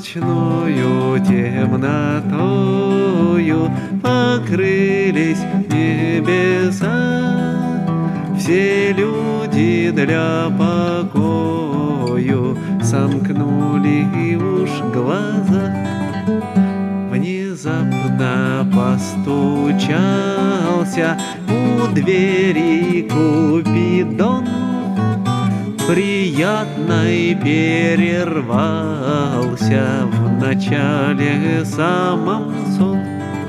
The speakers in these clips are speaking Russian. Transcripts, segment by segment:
Ночную темнотою покрылись небеса, все люди для покою сомкнули уж глаза. Внезапно постучался у двери Купидон, приятной перервался в начале самом сон.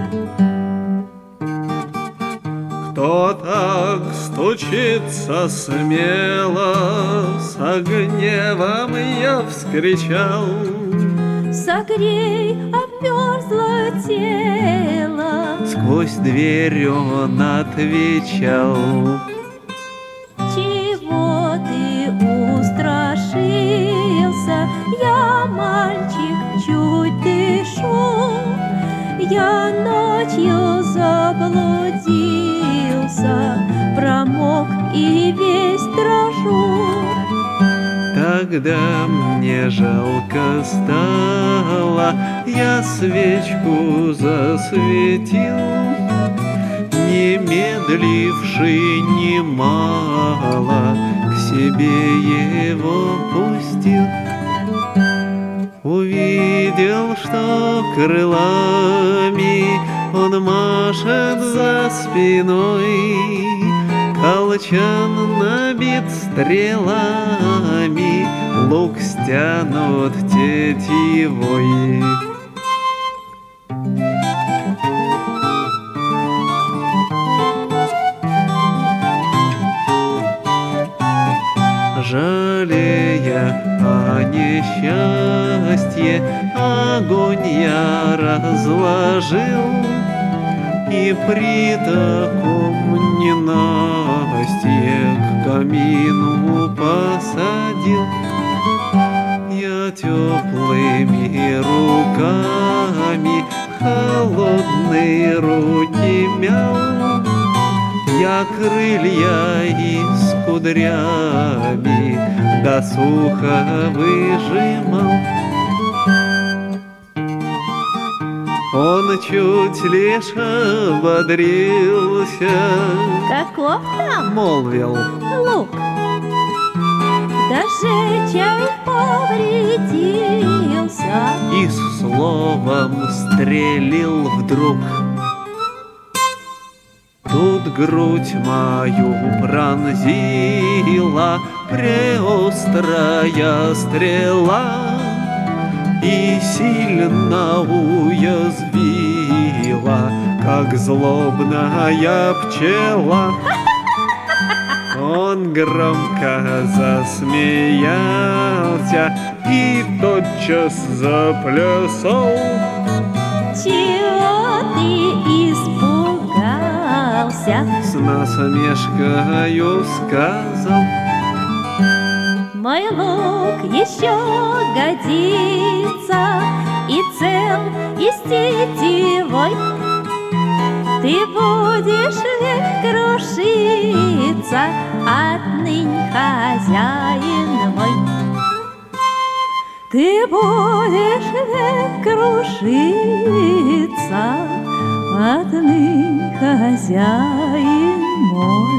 Кто так стучится смело, с гневом я вскричал: согрей обмерзло тело. Сквозь дверь он отвечал: чего ты устрашился? Я мальчик, чуть дышу. Я ночью заблудился, промок и весь дрожу. Тогда мне жалко стало, я свечку засветил, не медливший немало, к себе его пустил. Увидел, что крылами он машет за спиной, колчан набит стрелами, лук стянут тетивой. Жалея о несчастье, огонь я разложил и при таком ненастье к камину посадил. Я теплыми руками холодные руки мял, я крылья из кудрями до сухо выжимал. Он чуть лишь ободрился. Каков там? Молвил: лук. Даже чай повредился. И с словом стрелил вдруг. Тут грудь мою пронзила преострая стрела и сильно уязвила, как злобная пчела. Он громко засмеялся и тотчас заплясал. Чего ты испугался? С насмешкою сказал: мой лук еще годится, и цел, и с тетивой. Ты будешь век крушиться, отныне хозяин мой. Ты будешь век крушиться, отныне хозяин мой.